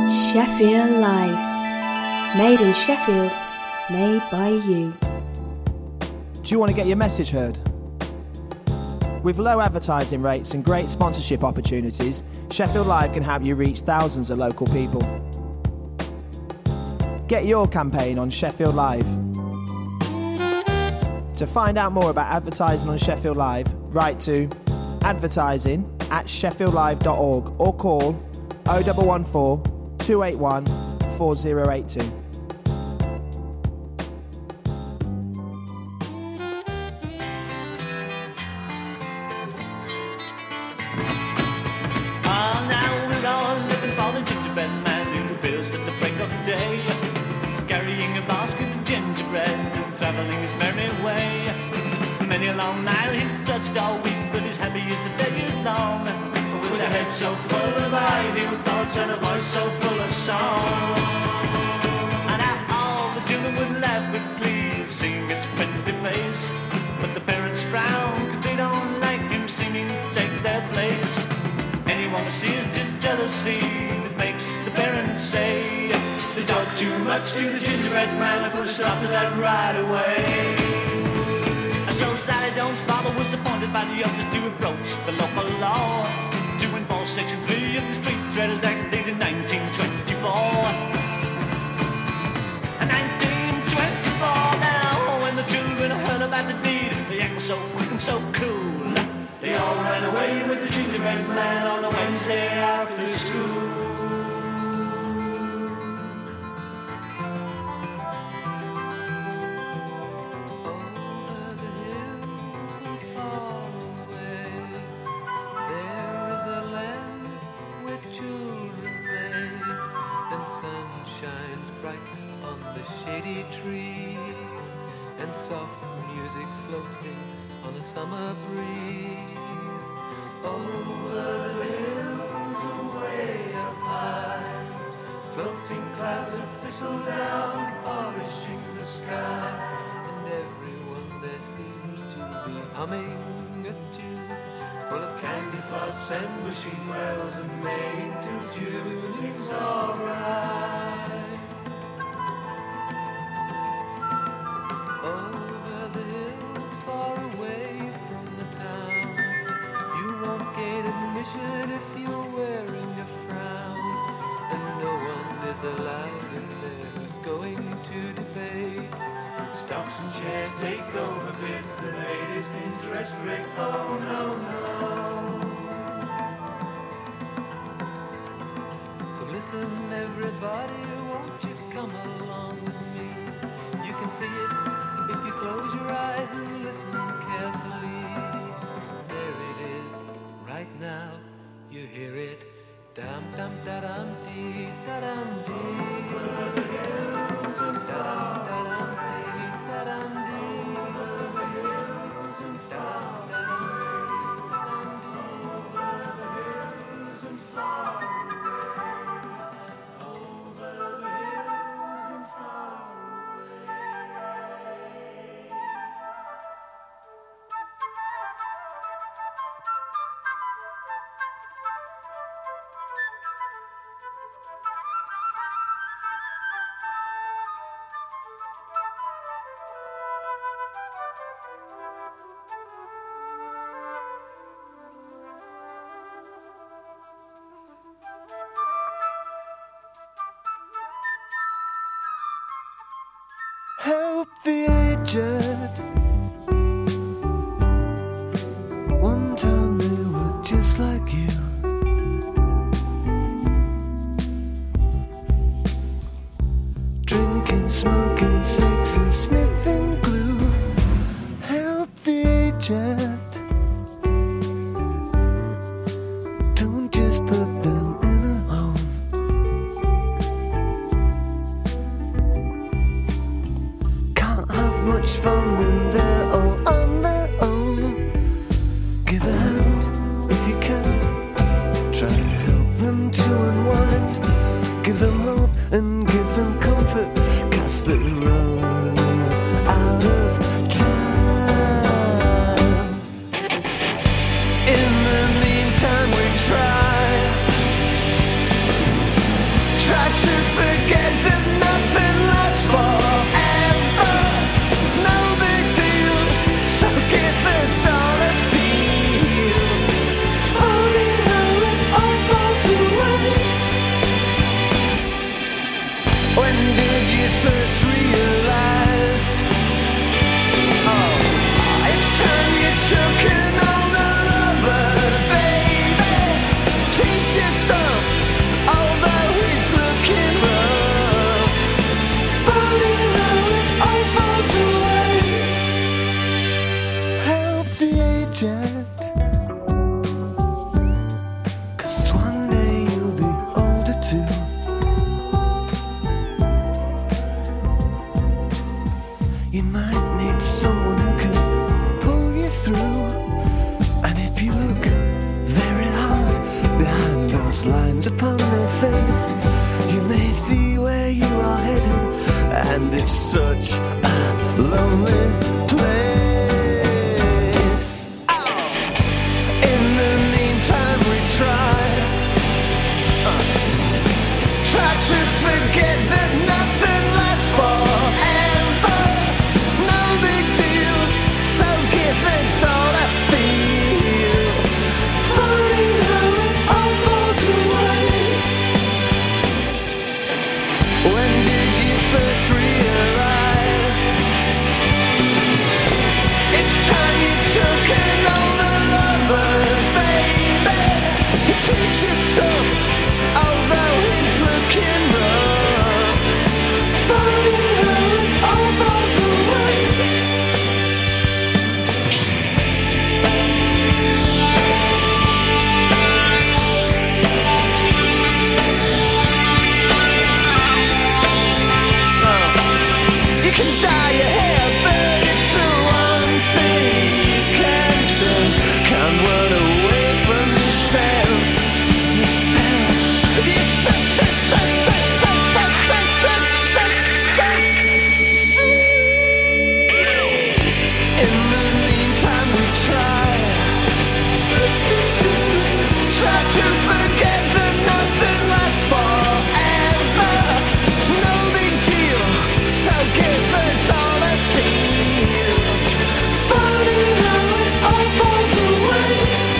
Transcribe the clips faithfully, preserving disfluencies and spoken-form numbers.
Sheffield Live. Made in Sheffield, made by you. Do you want to get your message heard? With low advertising rates and great sponsorship opportunities, Sheffield Live can help you reach thousands of local people. Get your campaign on Sheffield Live. To find out more about advertising on Sheffield Live, write to advertising at sheffield live dot org or call oh one one four, two eight one, four oh eight two. So full of ideal thoughts and a voice so full of song. And how all the children would laugh with glee, seeing his friendly face. But the parents frown, cause they don't like him seeming to take their place. Anyone who sees just jealousy that makes the parents say they talk too much to the gingerbread man. I put a stop to that right away. So Sally Jones' father was appointed by the elders to approach the local law, to enforce Section three of the Street Traders Act dated nineteen twenty-four. nineteen twenty-four now, when the children heard about the deed, the act was so quick and so cool. They all ran away with the gingerbread man on a Wednesday after school. Trees and soft music floats in on a summer breeze. Over the hills and way up high, floating clouds of thistledown polishing the sky. And everyone there seems to be humming a tune full of candy floss and wishing wells and made to tuning's alright. Over the hills, far away from the town, you won't gain admission if you're wearing a frown. And no one is alive in there who's going to debate. Stocks and shares take over bids, the latest interest rates, oh no, no. So listen everybody, won't you come along with me? You can see it if you close your eyes and listen carefully. There it is, right now, you hear it. Dum dum da dum dee, da dum dee. Over the hills and far, da dum dee, da dum dee. Over the hills and far, da dum dee, da dum dee. Over the hills and far away. Over the hills and far. Help the aged. One time they were just like you. Drinking, smoking, sex and sniffing glue. Help the aged. Don't just put them in a home. Can't have much fun. forget that nothing lasts forever. No big deal, so give us all a feel. Falling now it all falls away. When did you first realize? Oh, it's time you took an older lover, baby. Teach your stuff, although he's looking rough. Falling now it all falls away. Help the aged, 'cause one day you'll be older too. You might need someone who can pull you through. And if you look very hard behind those lines upon their face, you may see where you are headed. And it's such a lonely place. In the meantime we try uh, Try to forget that nothing lasts forever. No big deal, so give us all a feel. Falling how it all falls away. When did you first realize? It's time you took an older lover, baby. He teaches stuff, although he's looking rough. Falling how it all falls away. You can dye your hair, but it's the one thing you can't change. Can't run away from yourself. Yourself. Yourself. In the meantime we try Try to forget that nothing lasts forever. No big deal, so give us all a feel. Falling how it all falls away.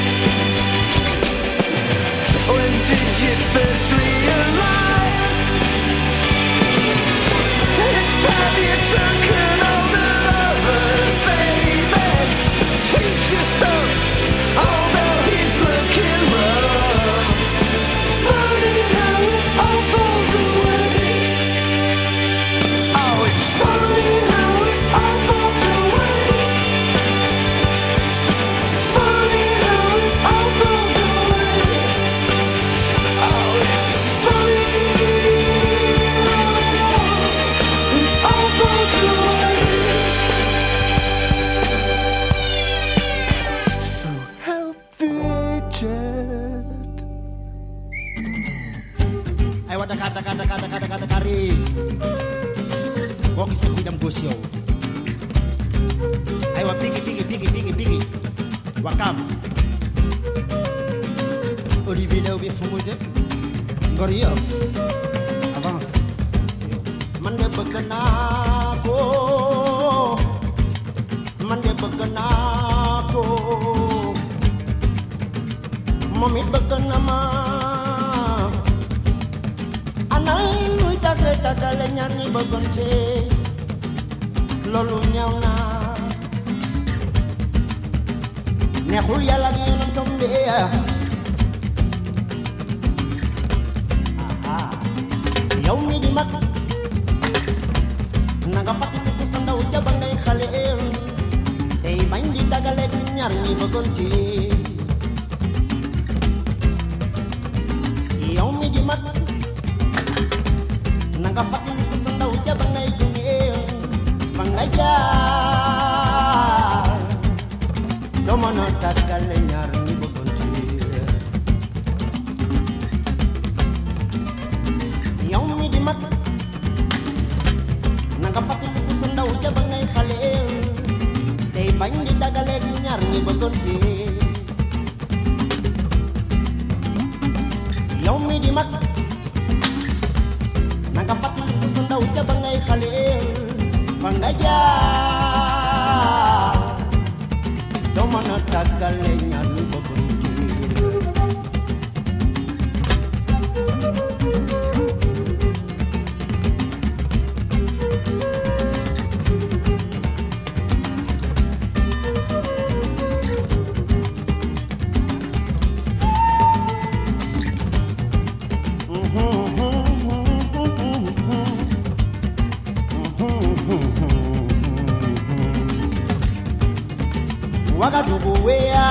When did you first realize? It's time you took an older lover, baby. Teach your stuff, although he's looking rough. Falling how it all falls away. Oh, it's falling how it all falls away. Falling how it all falls away. Oh, it's falling it all falls away. So help the aged. Ai wata kata kata kata kata kata kari. Kok isu kidam gosyo. Ai wa pigi pigi pigi pigi pigi. Wakam. Olivier Léo be fumude. Ngoriof. Avance. Man de bëgg naa ko. Man de bëgg naa ko. Moom it bëgg na ma. Anay luy tàgge tàggale ñaar ñi bëggante. Loolu ñaaw na. Neexul yàlla ak yonentam bi. Yow mi di mag na nga fàttaliku sa ndaw ja ba ngay xale tey bañ di dagale ñaar ñi bëggante. Yow mi di mag na nga fàttaliku sa ndaw ja ba ngay dundee ba nga jaar doo mën a dagale ñaar ñi bëggante. Yow mi di mag na nga fàttaliku sa ndaw ja ba ngay xale tey bañ di dagale ñaar ñi bëggante. Yow mi di mag Nanga fàttaliku sa ndaw ja ba ngay xaleel fa nga jaar doo mën a tàggale ñaar ñu bëggoon Wagadugu wea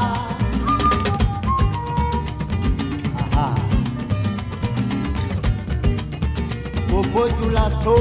aha Bobo jula so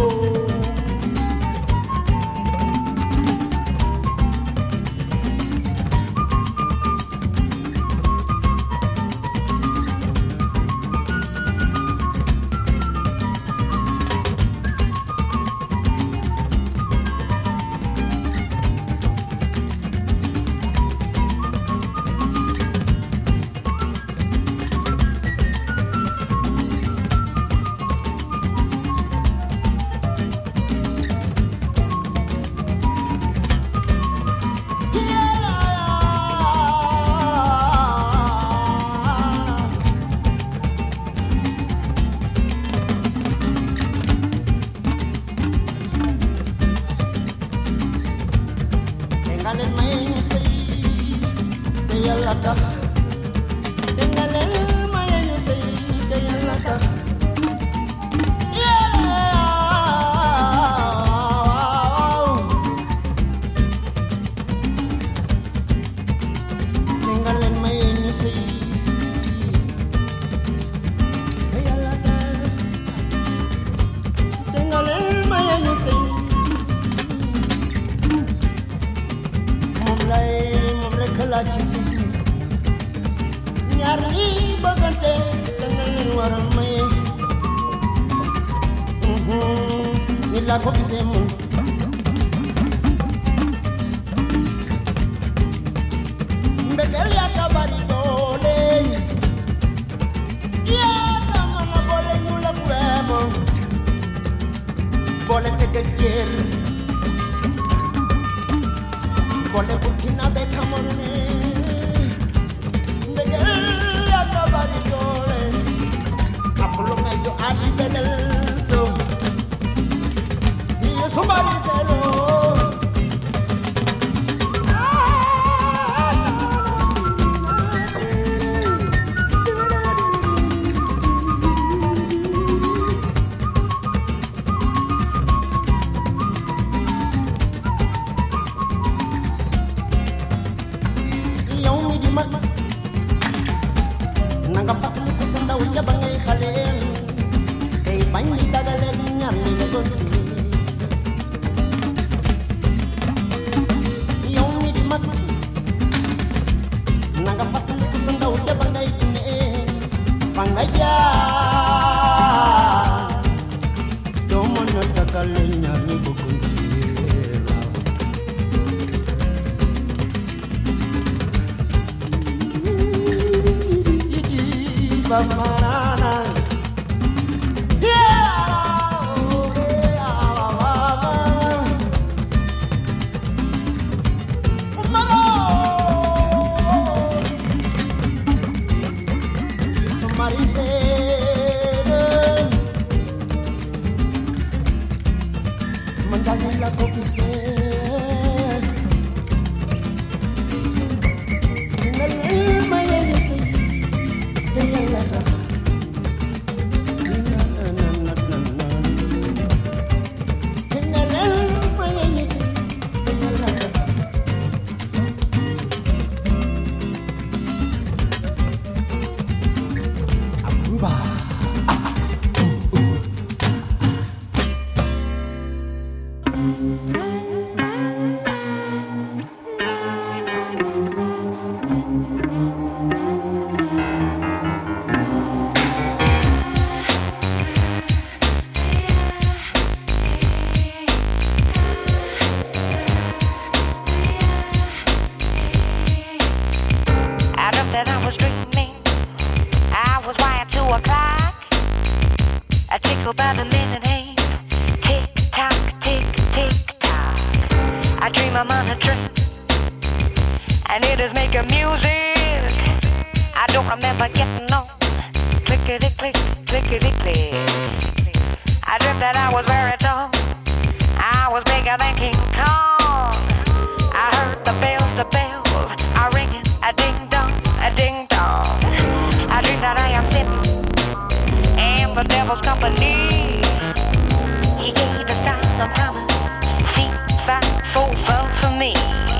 go by the minute hand. Tick tock, tick, tick tock. I dream I'm on a trip, and it is making music. I don't remember getting on. Clickety click, clickety click. I dreamt that I was very tall. I was bigger than King Kong. I heard the bells, the bells are ringing, a ding dong, a ding dong. I dream that I am sitting in the devil's company. He gave the sign of promise, see, five, four, fun for me.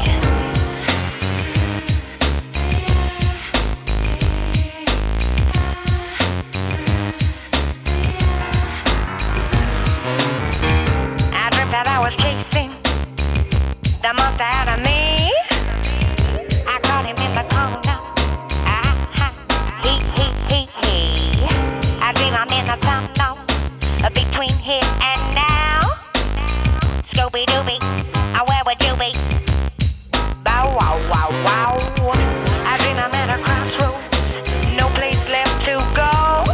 I dreamt that I was chasing the monster out of me. I caught him in the corner. Ah, ha, he, he, he, he. I dream I'm in the tunnel between here and now. Scooby-Dooby, uh, where would you be? Bow, wow, wow, wow. I dream I'm at a crossroads, no place left to go.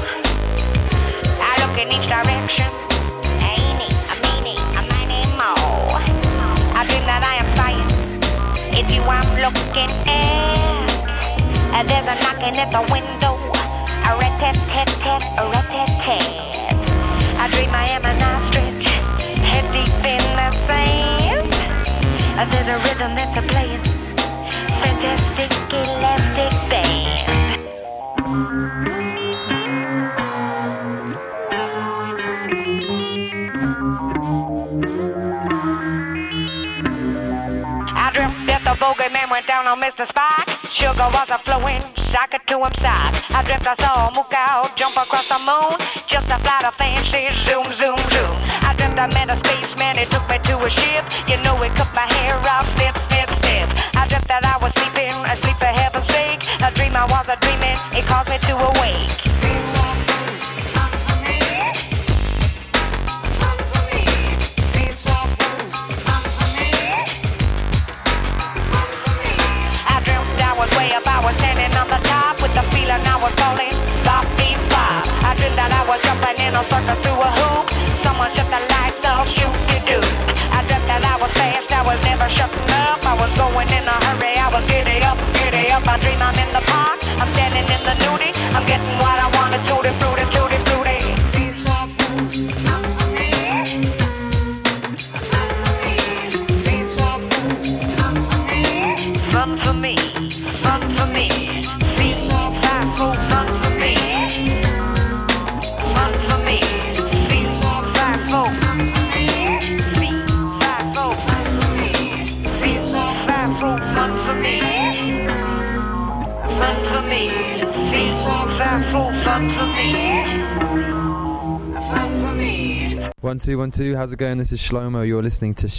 I look in each direction. Ain't a meanie, a miny mo. I dream that I am spying. It's you I'm looking at. Uh, there's a knocking at the window. A rat-tat-tat-tat, a rat-tat-tat. I dream I am an ostrich, head deep in the sand. Uh, there's a rhythm that's a playing. Fantastic elastic band. I dreamt that the bogeyman went down on Mister Spock. Sugar was a flowing socket to him side. I dreamt I saw a mook out jump across the moon. Just a flight of fancy zoom, zoom, zoom. I dreamt I met a spaceman, he took me to a ship. You know he cut my hair off, snip, snip, snip. I dreamt that I was sleeping, asleep for heaven's sake. A dream I was a dreaming, it caused me to awake. I was standing on the top with the feeling I was falling. Bop, beep, bop. I dreamed that I was jumping in a circle through a hoop. Someone shut the lights off, shoot you do. I dreamt that I was fast, I was never shutting up. I was going in a hurry, I was giddy up, giddy up. I dream I'm in the park, I'm standing in the nudie. I'm getting what I want, a tutti frutti, tutti frutti. Fun for me. Fun for me, feet, five, four, fun for me. Fun for me, feet, five, four, feet, five, four, feet, five, four, fun for me. Fun for me, feet, five, four, fun for me. Fun for me. One, two, one, two, how's it going? This is Shlomo, you're listening to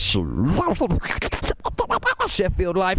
Sheffield Live.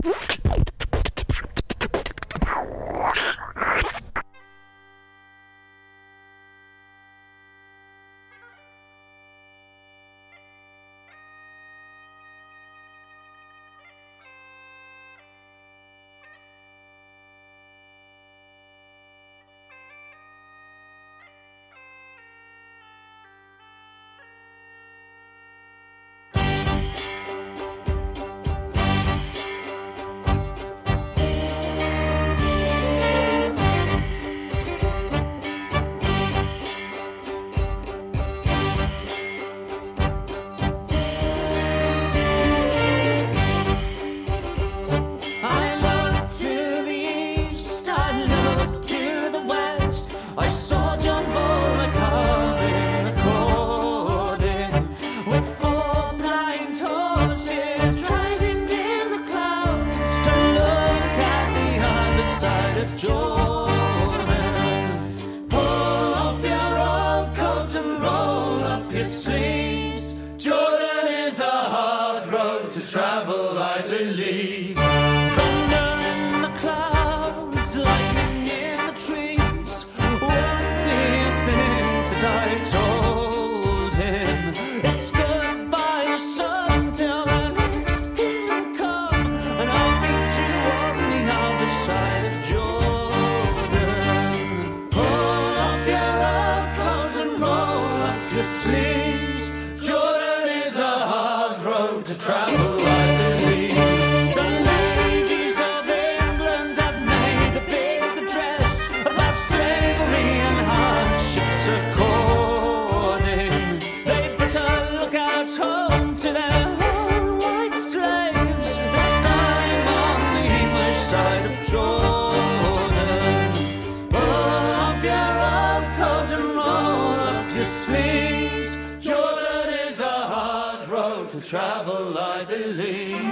travel, I believe. The ladies of England have made a big address about slavery and hardships according. They put a lookout home to their own white slaves. They're standing on the English side of Jordan. Pull off your old coat and roll up your sleeves. Jordan is a hard road to travel, I believe.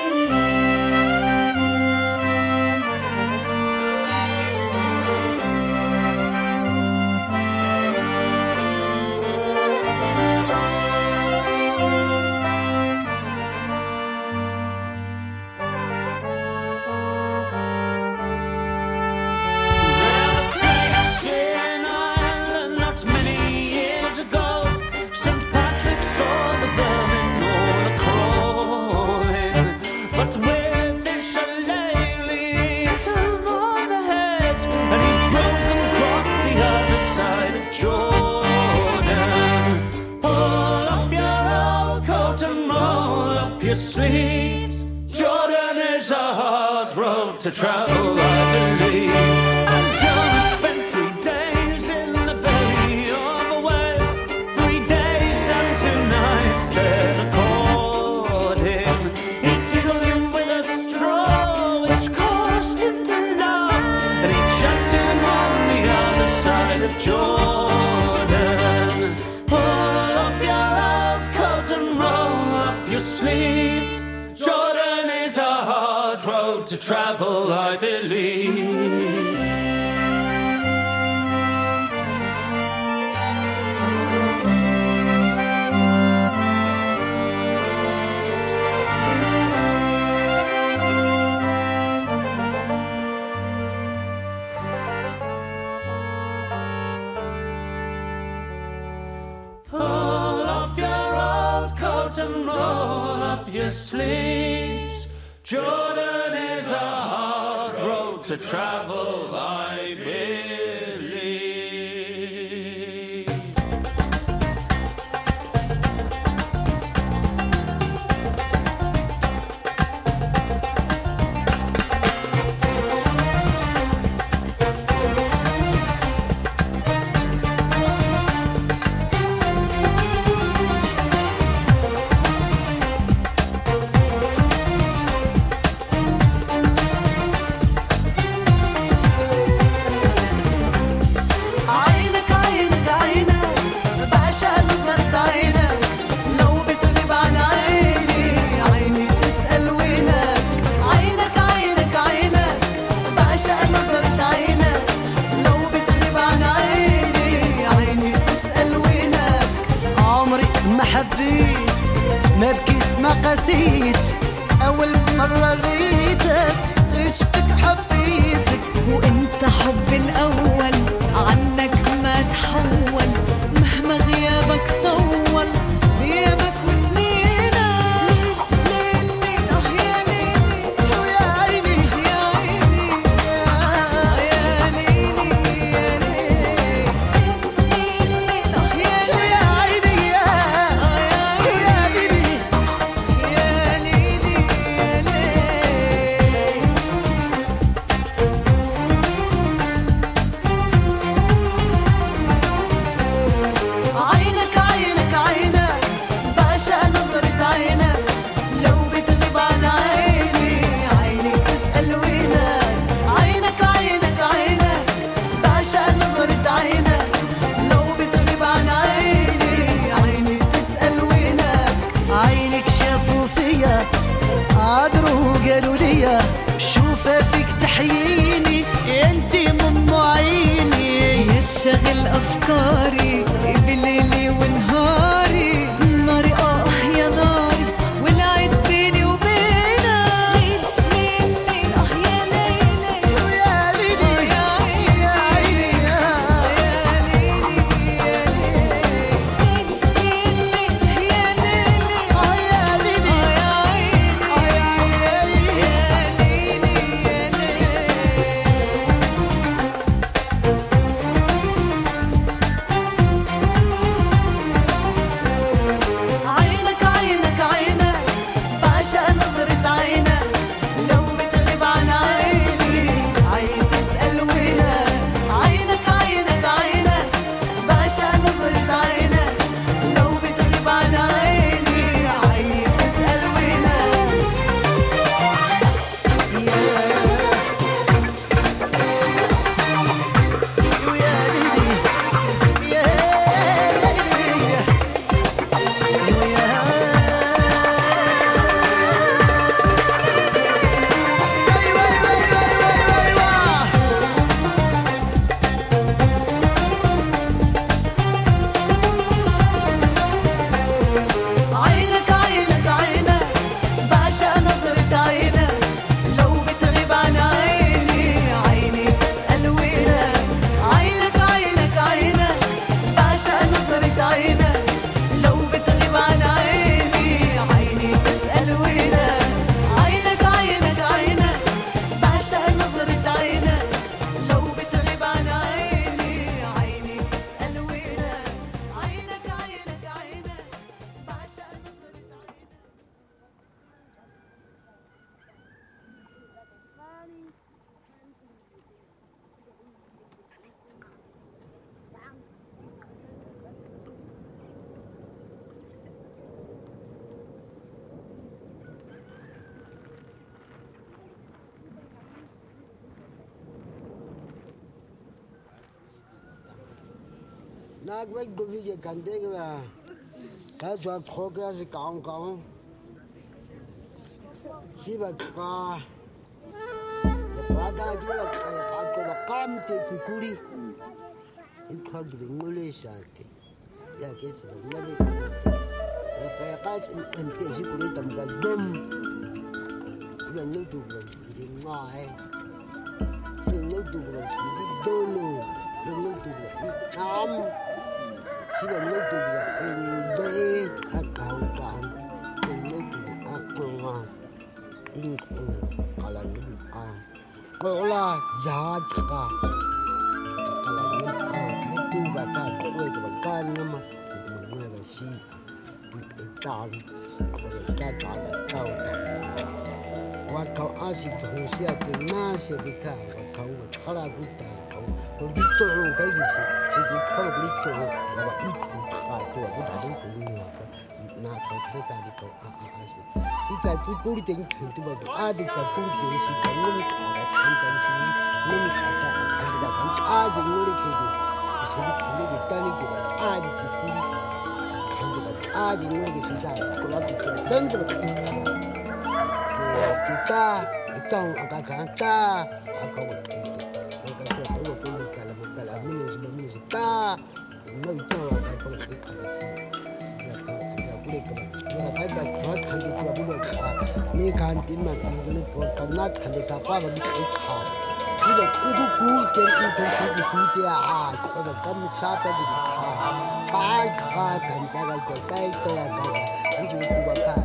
Your sleeves. Jordan is a hard road to travel, I believe. And Jonah spent three days in the belly of a whale. Three days and two nights said according. He tickled him with a straw, which caused him to laugh. And he shut him on the other side of Jordan. Pull up your old coat and roll up your sleeves. Jordan is a hard road to travel, I believe. Pull off your old coat and roll up your sleeves. Jordan is a hard road to travel, I believe. ما بكيت ما قسيت أول مرة ريتك عشقك حبيتك وانت حب الأول عنك ما تحول مهما غيابك طول غيابك وسنينك ليلي اه يا ليلي ويا عيني يا عيني يا ليلي يا ليلي ليلي اه يا شو يا عيني يا يا ليلي يا ليلي يا عينك عينك عينك بعشق نظرة عينك لو بتغيب عن عيني عيني تسأل وينك عينك عينك عينك بعشق نظرة عينك لو بتغيب عن عيني عيني تسأل وينك عينك شافوا فيا عذروا قالوا ليا شوفها فيك تحييني انتي من عيني يشغل أفكاري بليلي ونهاري ناري آه يا ناري والعيد بيني وبينك ليلي آه يا ليلي ويا ليلي يا عيني يا عيني يا ليلي يا ليلي يا ليلي آه يا ليلي يا عيني آه يا عيني يا ليلي يا ليلي نظرة عينك لو بتغيب عن عيني عيني تسأل وينك عينك عينك عينك بعشق نظرة عينك لو بتغيب عن عيني عيني تسأل وينك عينك عينك عينك بعشق نظرة عينك Nag wek do vi kan ding la. Ka chwa kho ka si kaung kaung. Si ba ka. Ya ka da ji la ka ya ka ko ba kam te ku kuri. In ka bi ngole sa te. Ya ke si ba ngole. Ya ka ya ka in in te si kuri tam ga dum. Ya nyu tu ba di ngai. Si nyu tu ba di dolo. Ya nyu tu ba di kam. Si ba nyu tu ba in be a kau kan. Ya nyu tu ba ko ma. In ko kala ni a. Ko la ya ka. Kala ni a ni tu ba ka ko ko ba kan ni ma. Mo mo ga si. Bu e tan. Ko ga ka ka ka ka. Wa ka a si ko si a ke na se de ka wa ka wa khala ku ta ko. Ko di to ka gi si. Ki di ka ko di to wa ba i ku ka to wa da de ko ni wa ka. Na ko te ka di ko a a a si. I ta ki ku ri ting tu ba a di ta ku ri si ka ni ka ga kan ta si ni ni ka ta ka da kan a di ni ri ke di. Si ni di ta ni ki ba a di ki ku ri. Kan da a di ni ri si ta ko la ki ta jan ba ka. Kita kita agak kata agak waktu itu agak waktu itu kalau kalau minus minus kita nggak bisa agak kalau kita ya kalau boleh kalau ya ada kalau kan itu boleh ni kan timah ni kalau karena kan kita apa bagi kita itu kudu kudu kan itu kudu kudu ya kalau kamu siapa di kita kan kan kan jangan kau kayak saya kan itu kudu kan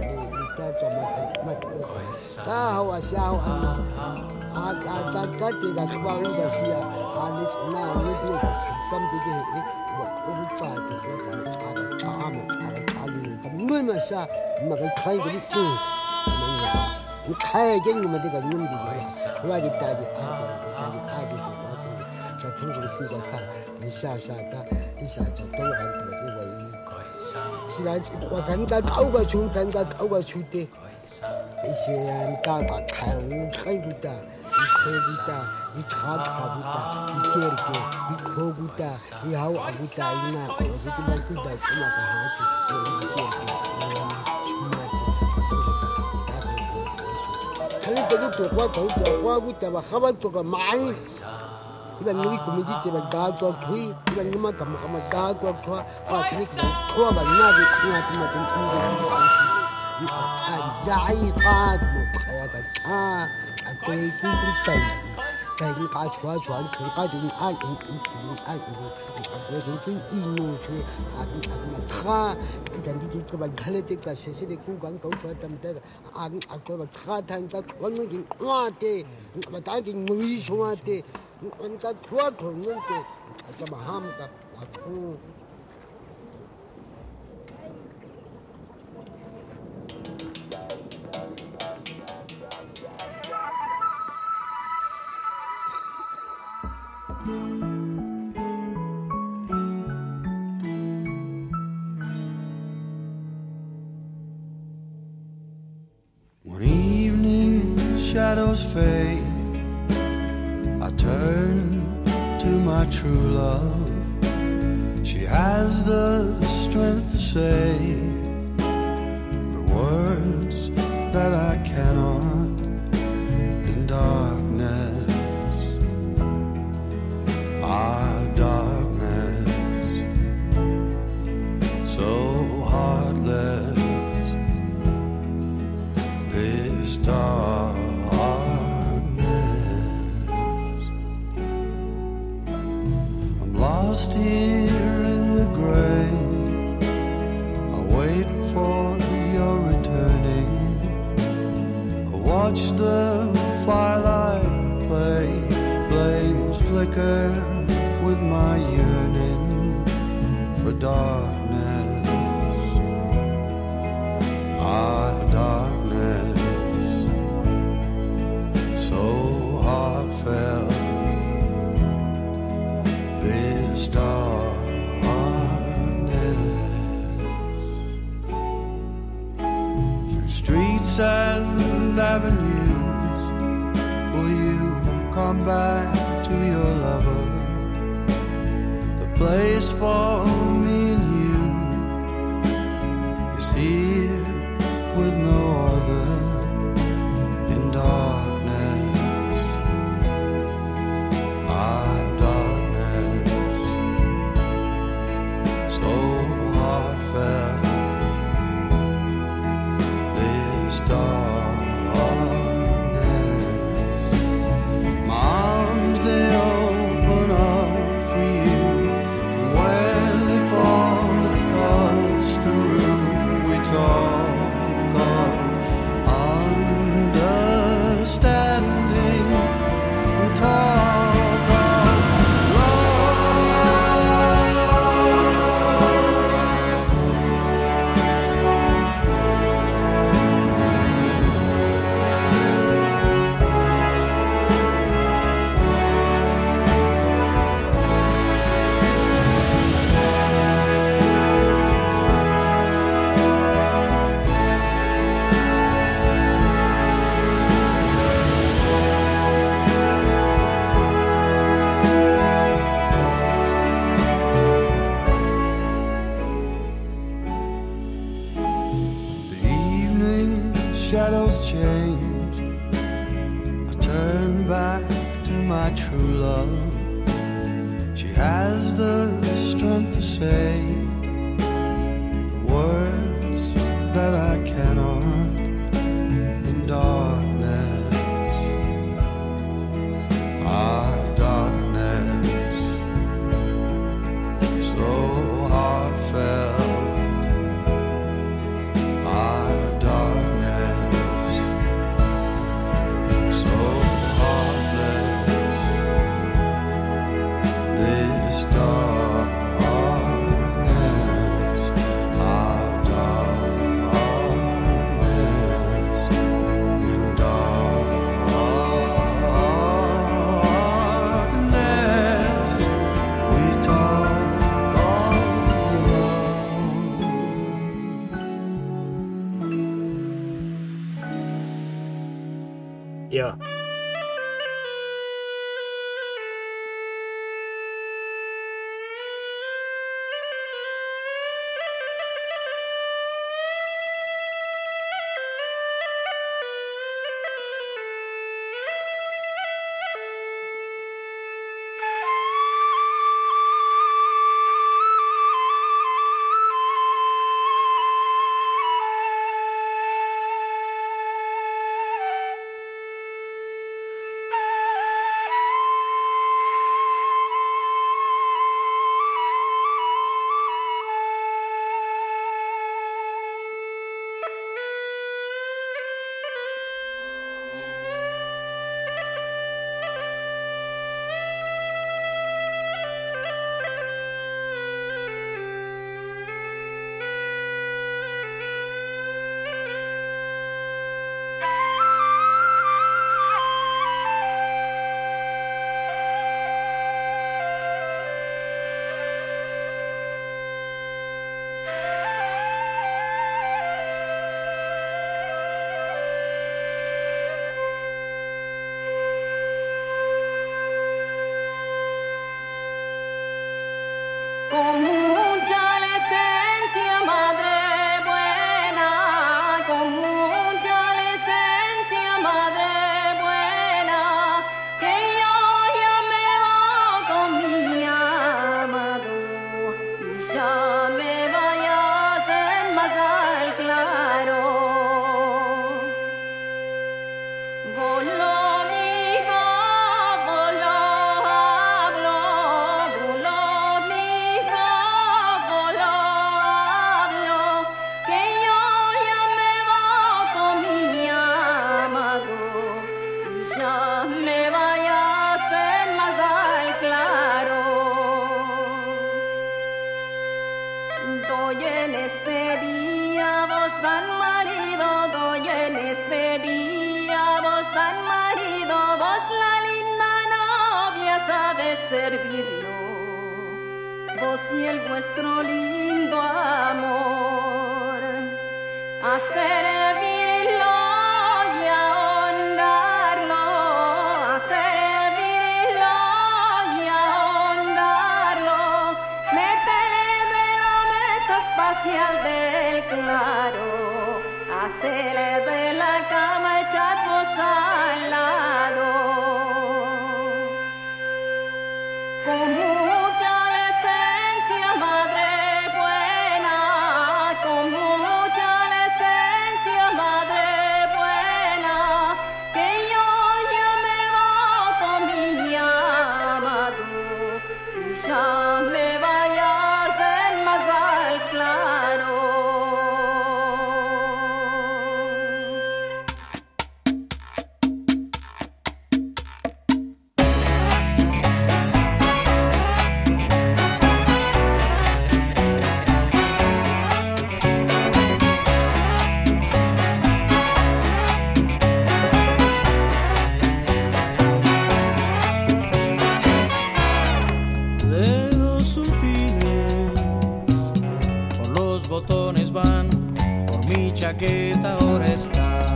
sa hawa sha hawa a a ta ta ti da ba ri da shi a a ni na ni ti da kam ti ge e ba ko bu pa ti so ta ta ta ma ta ta ni ta mu ma sha ma ga kai ge su ma ni ha ni kai ge ni ma de ga ni ni ge la wa ge ta ge a ge ta ge a ge ko ta ta tin ji ti ga ka ni sha sha ta ni sha ta to ga ti ge ga yi是来我跟在搞个出，跟在搞个出的，一些人搞个开悟开不得，一开不得，一看看不得，一见个，一看不得，一好啊不得，一那我这地方知道什么个好处，我一见个，我什么的，我都是的，大部分我说，他那个都花头的花不得吧，还把这个买。Ibang ngi kumiji te ba ko khui ibang ngi ma kam kam da ko ko wa ti ko ko ba na di na ti ma tin tin ni a jai pa mo khaya ka a a ko ki ku tai tai ni ka chua chua ni ka du a ni a ni a ko tin ti i no chue a ni a ma kha ti dan di ki ba khale te ka se se de ku gang ko chua tam te a a ko ba kha thang ta ko ni ki wa te ba ta ki ngui chua te Kita tua kunjung ke aja maham tak aku. One evening, shadows fade. I turn to my true love. She has the, the strength to say the words that I cannot in darkness. Ah, darkness, so heartless. This dark. Lost here in the gray for darkness. Ah, darkness, so heartfelt. This darkness, through streets and avenues, will you come back to your lover? The place for me and you is here with no other. In darkness, ah, darkness, so heartfelt. This darkness, my arms they open up for you. When they fall across the room, we talk of understanding and talk of the evening shadows change. I turn back to my true love. She has the strength to say the words that I cannot. In darkness, ah, darkness, so heartfelt. Ah, darkness, so heartless. This darkness, ah, darkness, in darkness, we talk of love. Yeah. Doy en este día, vos dan marido, doy en este día, vos dan marido, vos la linda novia sabes servirlo, vos y el vuestro lindo amor, a servirlo y a honrarlo, a servirlo y a honrarlo, métele espacial del claro, hacele de la cama echarnos al lado. Con mucha decencia, madre buena, con mucha decencia, madre buena, que yo ya me voto mi llamado y ya me vayas en más al claro. Dedos sutiles por los botones van, por mi chaqueta ahora está.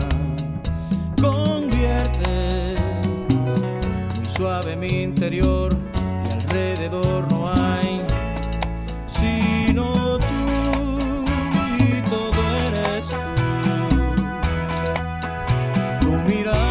Conviertes muy suave mi interior y alrededor no hay sino tú y todo eres tú. Tu mirada.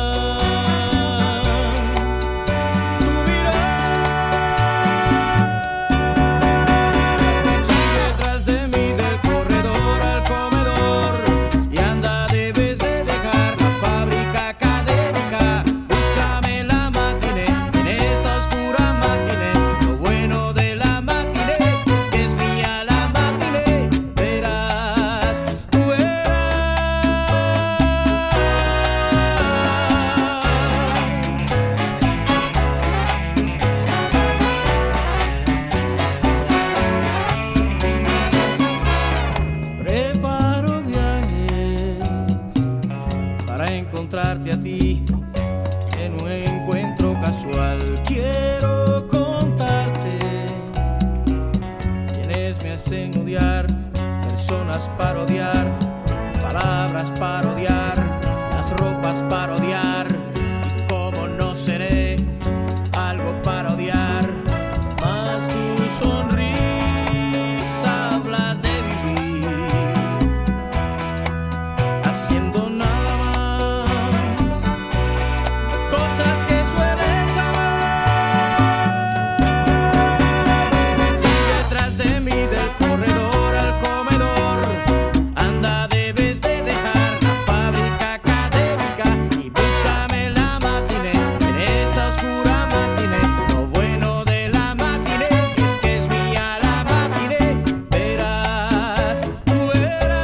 Preparo viajes para encontrarte a ti en un encuentro casual. Quiero contarte quienes me hacen odiar, personas para odiar, palabras para odiar, las ropas para odiar, y cómo no seré algo para odiar, más tu sonrisa habla de haciendo nada más cosas que sueles amar. Sigue detrás de mí del corredor al comedor, anda, debes de dejar la fábrica académica y búscame la matiné en esta oscura matiné. Lo bueno de la matiné es que es mía la matiné, verás, tú verás.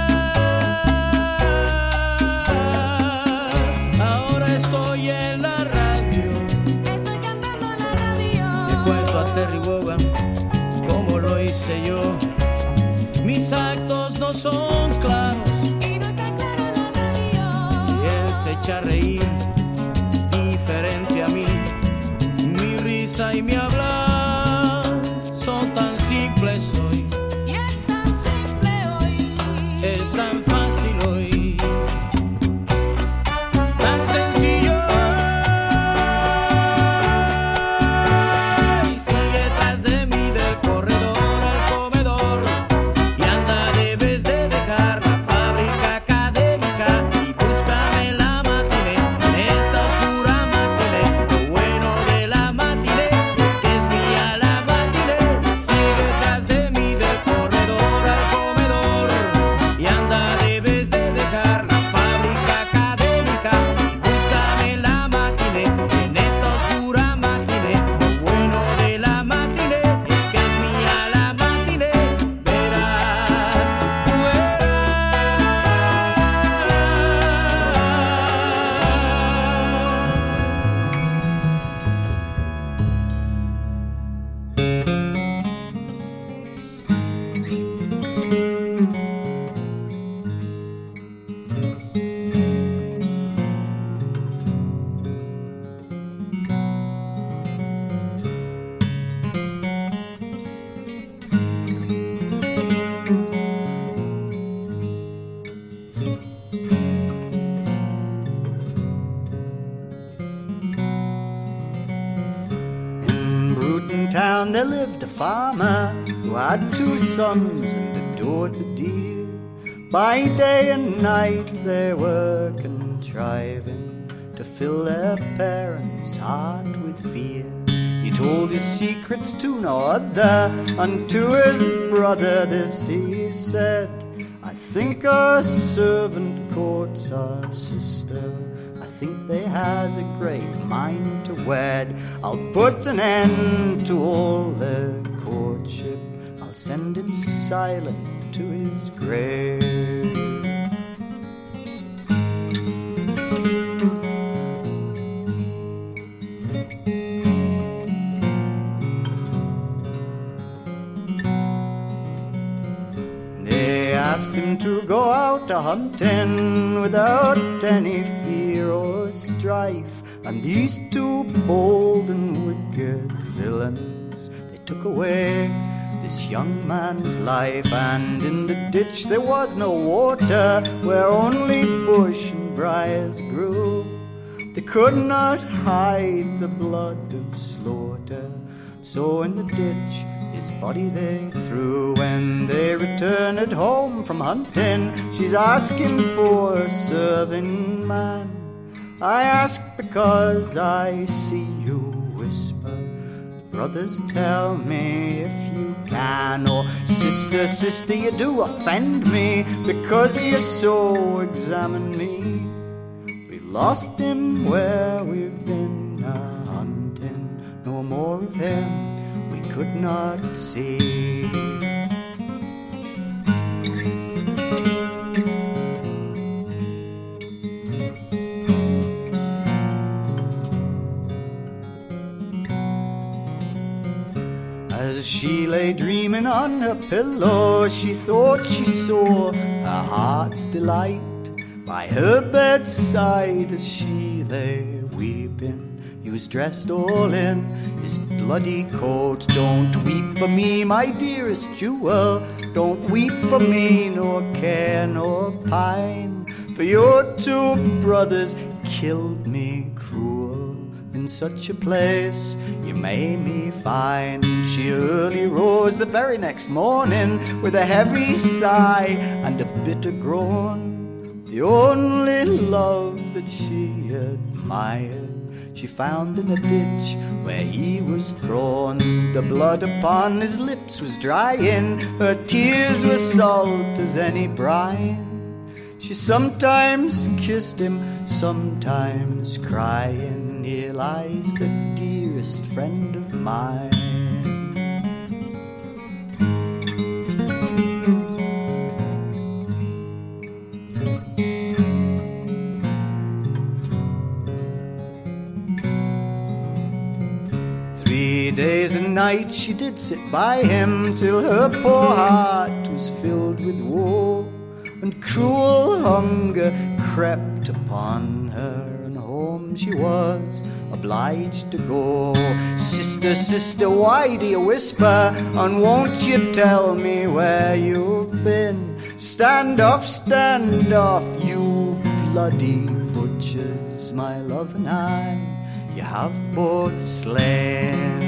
Ahora estoy en la radio, Estoy cantando en la radio. le cuento a Terry Wogan como lo hice yo. Mis actos no son claros Y no está claro en la radio. y él se echa a reír diferente a mí. Mi risa y mi hablar son tan simples hoy, Y es tan simple hoy. es tan fácil hoy, tan sencillo. Y sigue detrás de mí del corredor al comedor y anda, debes de dejar la fábrica académica y búscame la matiné en esta oscura matiné. Lo bueno de la matiné es que Town there lived a farmer who had two sons and a daughter dear. By day and night they were contriving to fill their parents' heart with fear. He told his secrets to no other, and to his brother this he said, I think our servant courts our sister. I think they has a great mind to wed. I'll put an end to all their courtship. I'll send him silent to his grave. They asked him to go out a hunting without any fear or strife, and these two bold and wicked villains, they took away this young man's life. And in the ditch there was no water, where only bush and briars grew. They could not hide the blood of slaughter, so in the ditch his body they threw. When they returned home from hunting, she's asking for a serving man. I ask because I see you whisper, brothers, tell me if you can. Or sister, sister, you do offend me, because you so examine me. We lost him where we've been a hunting, no more of him could not see. As she lay dreaming on her pillow, she thought she saw her heart's delight by her bedside as she lay weeping. He was dressed all in his bloody coat. Don't weep for me, my dearest jewel. Don't weep for me, nor care nor pine, for your two brothers killed me cruel. In such a place you made me find. She early rose the very next morning with a heavy sigh and a bitter groan. The only love that she admired she found in a ditch where he was thrown. The blood upon his lips was drying, her tears were salt as any brine. She sometimes kissed him, sometimes crying, here lies the dearest friend of mine. Days and nights she did sit by him, till her poor heart was filled with woe, and cruel hunger crept upon her, and home she was obliged to go. Sister, sister, why do you whisper, and won't you tell me where you've been? Stand off, stand off, you bloody butchers, my love and I you have both slain.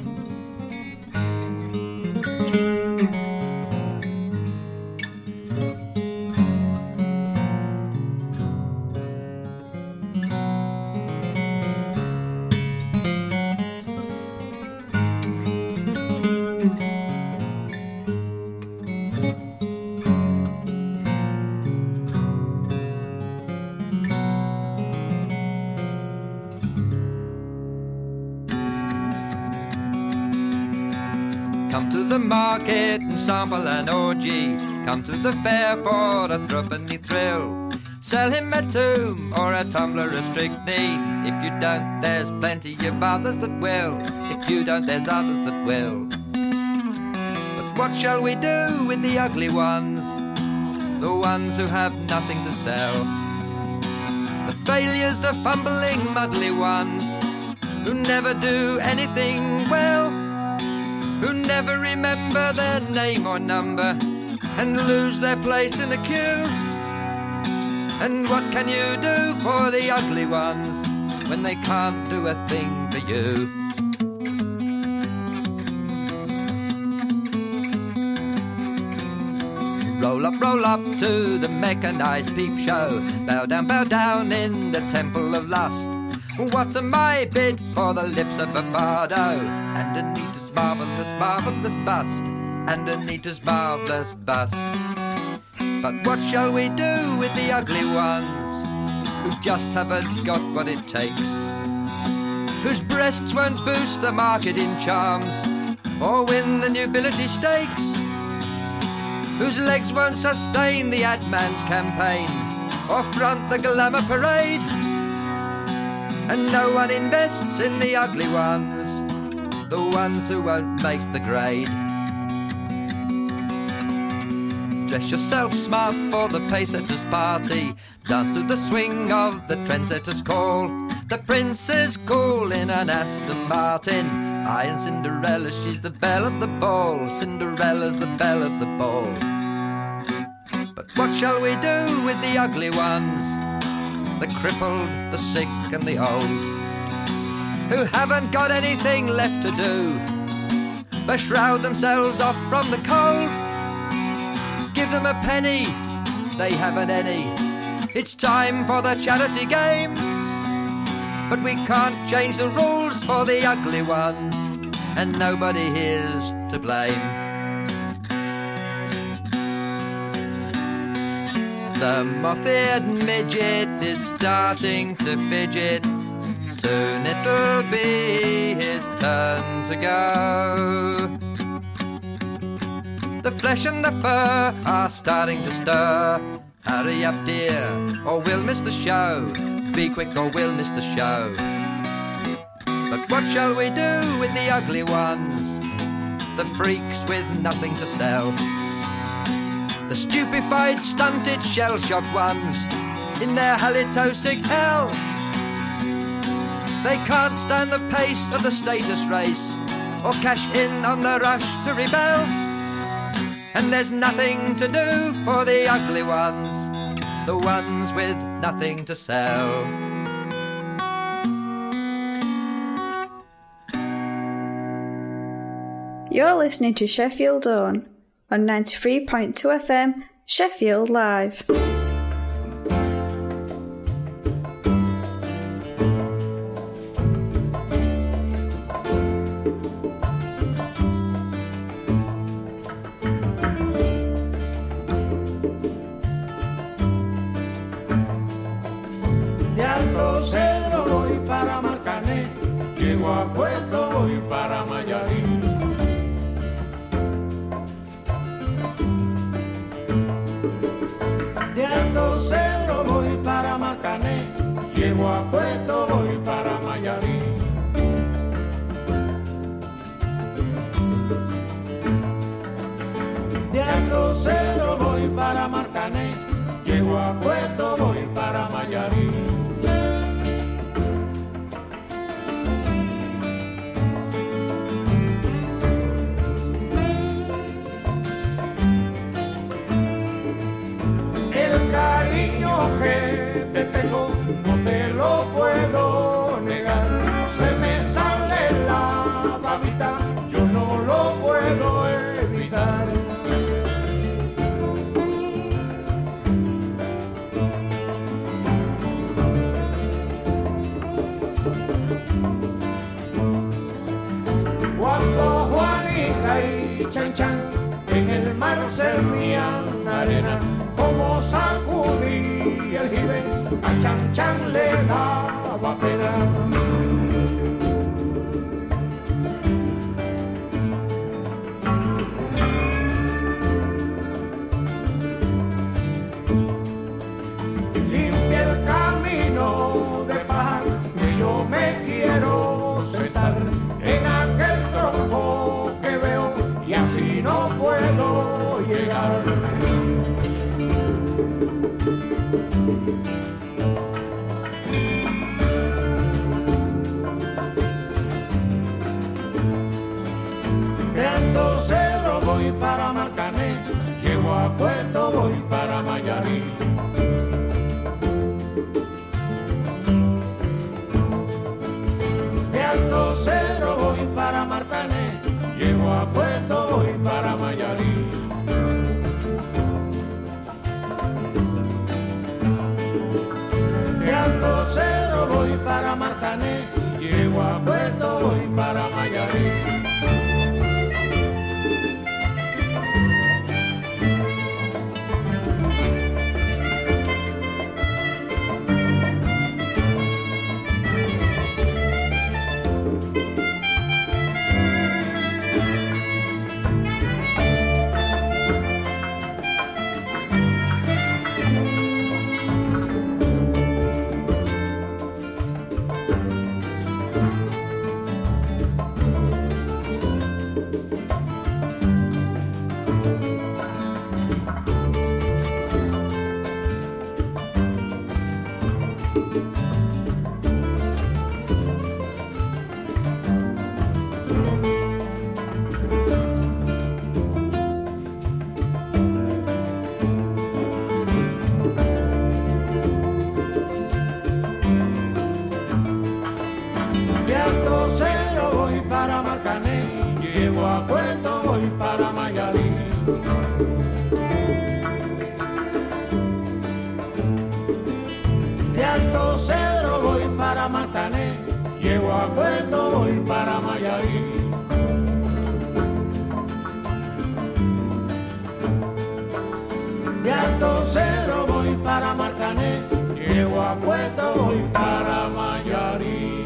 Come to the market and sample an O G. Come to the fair for a threepenny thrill. Sell him a tomb or a tumbler of strychnine. If you don't, there's plenty of others that will. If you don't, there's others that will. But what shall we do with the ugly ones? The ones who have nothing to sell. The failures, the fumbling, muddly ones, who never do anything well, who never remember their name or number, and lose their place in the queue. And what can you do for the ugly ones when they can't do a thing for you? Roll up, roll up to the mechanized peep show. Bow down, bow down in the temple of lust. What am I bid for the lips of a bardo? And Anita's marvelous, marvelous bust. And Anita's marvelous bust. But what shall we do with the ugly ones who just haven't got what it takes? Whose breasts won't boost the market in charms or win the nobility stakes? Whose legs won't sustain the ad man's campaign or front the glamour parade? And no one invests in the ugly ones, the ones who won't make the grade. Dress yourself smart for the pacesetter's party. Dance to the swing of the trendsetter's call. The prince is cool in an Aston Martin. I and Cinderella, she's the belle of the ball. Cinderella's the belle of the ball. But what shall we do with the ugly ones? The crippled, the sick and the old, who haven't got anything left to do but shroud themselves off from the cold. Give them a penny, they haven't any. It's time for the charity game. But we can't change the rules for the ugly ones, and nobody here's to blame. The moth-eared midget is starting to fidget. Soon it'll be his turn to go. The flesh and the fur are starting to stir. Hurry up, dear, or we'll miss the show. Be quick or we'll miss the show. But what shall we do with the ugly ones? The freaks with nothing to sell. The stupefied, stunted, shell-shocked ones in their halitosis hell. They can't stand the pace of the status race or cash in on the rush to rebel. And there's nothing to do for the ugly ones, the ones with nothing to sell. You're listening to Sheffield Own on ninety-three point two F M, Sheffield Live. De Alto Cedro voy para Marcané, llego a Puerto voy para Mayarín. De Alto Cedro voy para Marcané, llego a Puerto voy para Mayarín. De Alto Cedro voy para Marcané, llego a Puerto voy para Mayarín. El cariño que te tengo no te lo puedo negar. Se me sale la babita, yo no lo puedo evitar. Cuando Juanica y Chan Chan en el mar servían arena, como sacudí el jibe, a Chan Chan le daba pena. Limpia el camino de paja, que yo me quiero sentar en aquel tronco que veo, y así no puedo puedo llegar. De Alto Cerro voy para Marcané, llego a Puerto, voy para Mayarí. De Alto Cerro voy para Marcané, llego a Puerto, voy para Mayarí. De Alto Cerro voy para Marcané, llego a Puerto, voy para Mayarí. De Alto Cerro voy para Marcané, llego a Puerto, voy para Mayarí. De Alto Cerro voy para Marcané, llego a Puerto, voy para Mayarí. De Alto Cerro voy para Marcané, llego a Puerto, voy para Mayarí.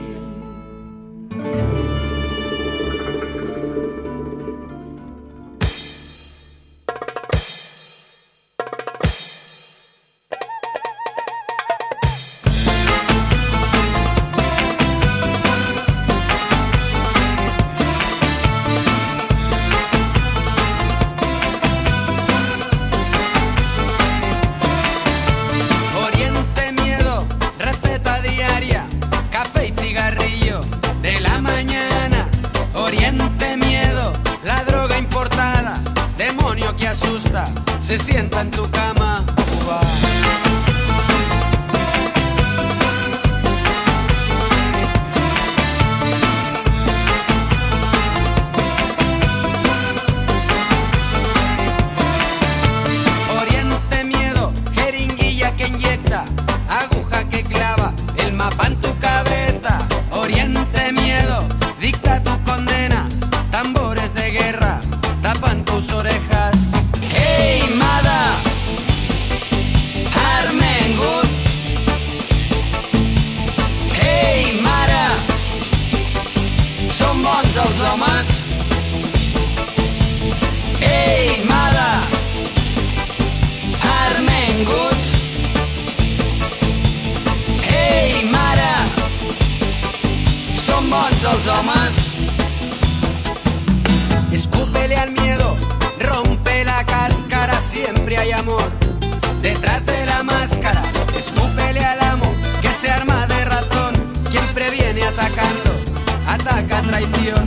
Oriente Miedo, receta diaria, café y cigarrillo de la mañana. Oriente Miedo, la droga importada, demonio que asusta, se sienta en tu cama. Uva. Oriente Miedo, jeringuilla que inyecta, aguja que clava, el mapa en tu cabeza. Oriente Miedo, dicta tu condena, tambores de guerra, tapan tus orejas. Hey, Mada, Armengut. Hey, Mara, són bons els homes. Hey, Mada, Armengut. Hey, Mara, són bons els homes. Escúpele al miedo, rompe la cáscara, siempre hay amor detrás de la máscara. Escúpele al amo que se arma de razón, quien previene atacando, ataca a traición.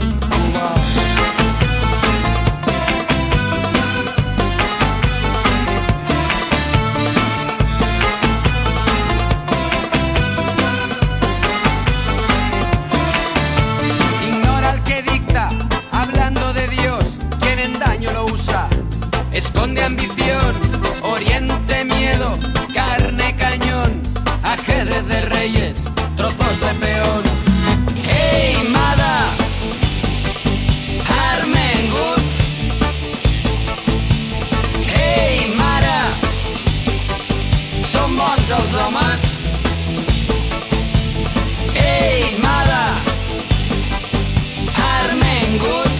Ignora al que dicta, hablando de Dios, quien en daño lo usa, esconde ambición. Oriente Miedo, carne cañón, ajedrez de reyes, trozos de peón. Hey, Mada, Armengut. Hey, Mara, són bons els homes. Hey, Mada, Armengut.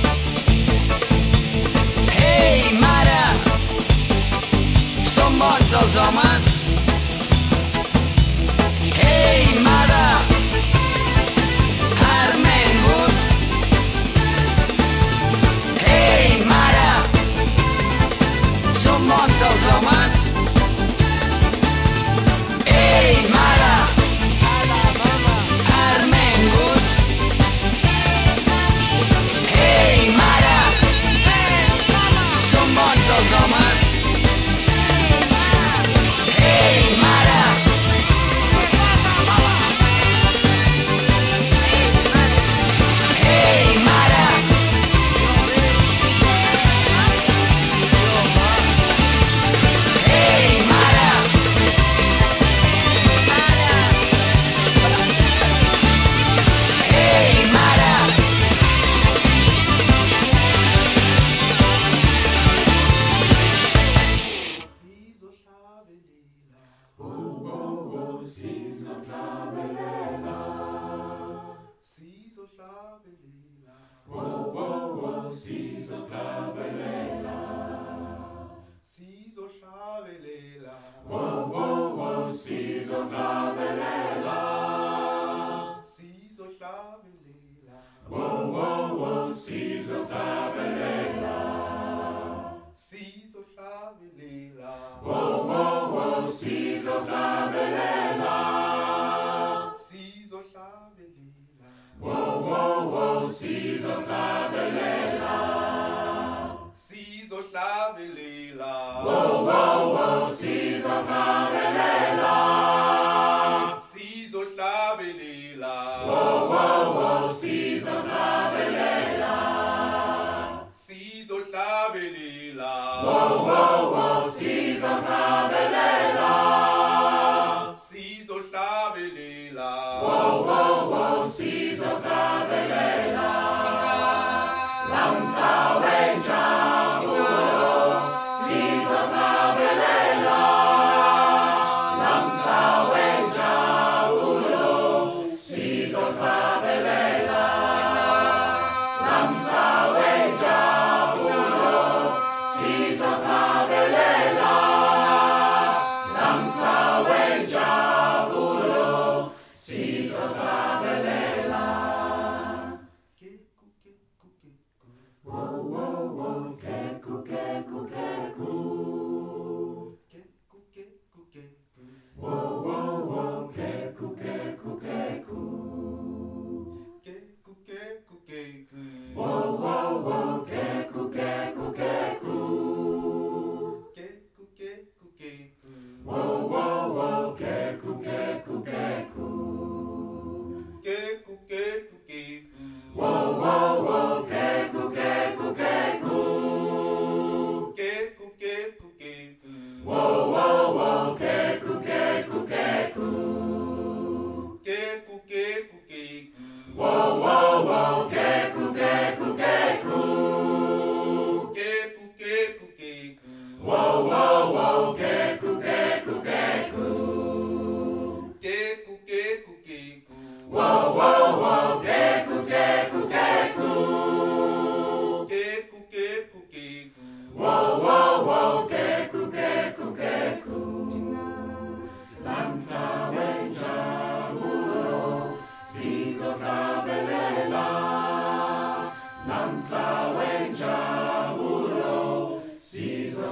Hey, Mara, són bons els homes. Hey, Mada, Armengut. Hey, Mara, zomas. Ei, mare, Armengut. Ei, mare, són bons els homes. Ei, mare, ei, mare, ei, mare. Ei, mare. Whoa, whoa, whoa, Caesar Clavelela.